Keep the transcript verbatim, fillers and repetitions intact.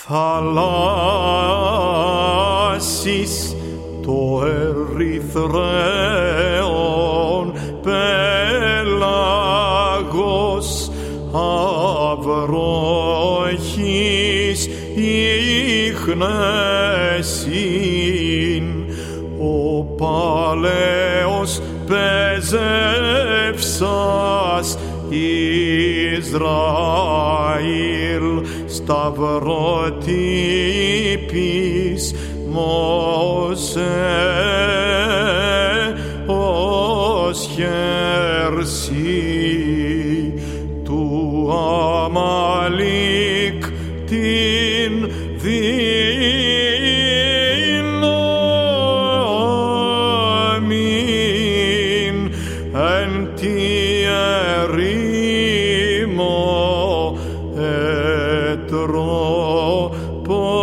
θαλάσσης το ερυθρέον πέλαγος αυρόχης ίχνεσιν ο παλαιός πεζεύσας Ισραήλ σταυροτύπης Μωσέ ως χέρσι του Αμαλίκ την δύναμην εν τη ερήμο ετροπο